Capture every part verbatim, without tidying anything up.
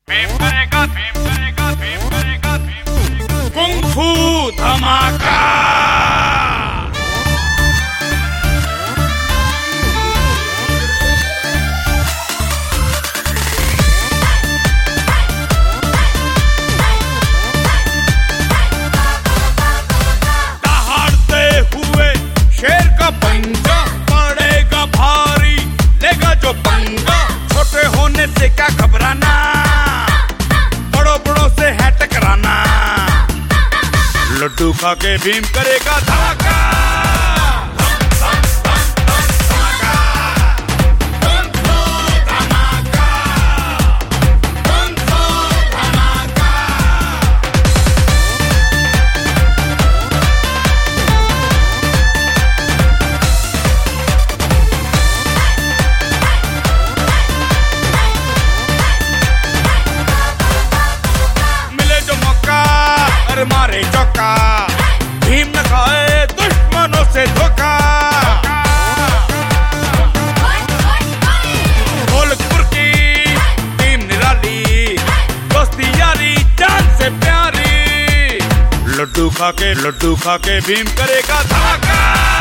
भीम करेगा, भीम करेगा, भीम करेगा, भीम करेगा। कुंग फू धमाका। दहाड़ते हुए शेर का पंजा पड़ेगा भारी, लेगा जो पंगा। छोटे होने से क्या घबराना, बड़ों बड़ों से है टकराना। लड्डू खा के भीम करेगा धमाका। मारे चौका, भीम न खाए दुश्मनों से धोखा। ढोलकपुर की टीम निराली, दोस्ती यारी जान से प्यारी। लड्डू खा के लड्डू खा के भीम करेगा धमाका।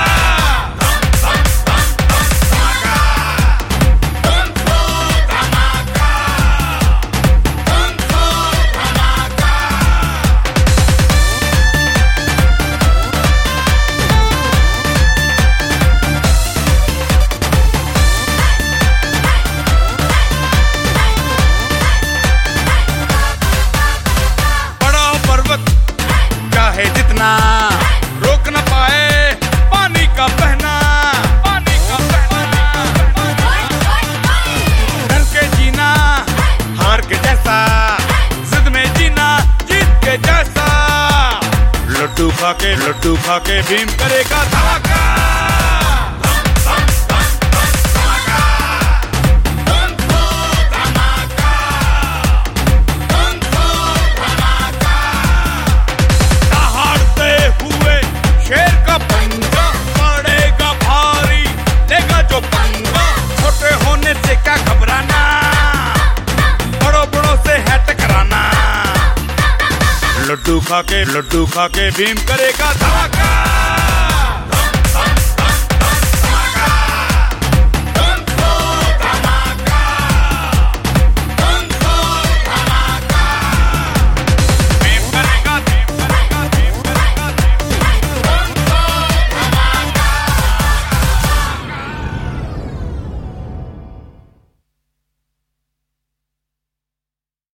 है जितना रोक न पाए पानी का बहना, पानी का बहना। डर के जीना हार के जैसा, जिद में जीना जीत के जैसा। लड्डू खा के लड्डू खा के भीम करेगा धमाका। शेर का पंजा पड़ेगा भारी, लेगा जो पंगा। छोटे होने से क्या घबराना, बड़ों बड़ों से है टकराना। लड्डू खा के लड्डू खा के भीम करेगा धमाका।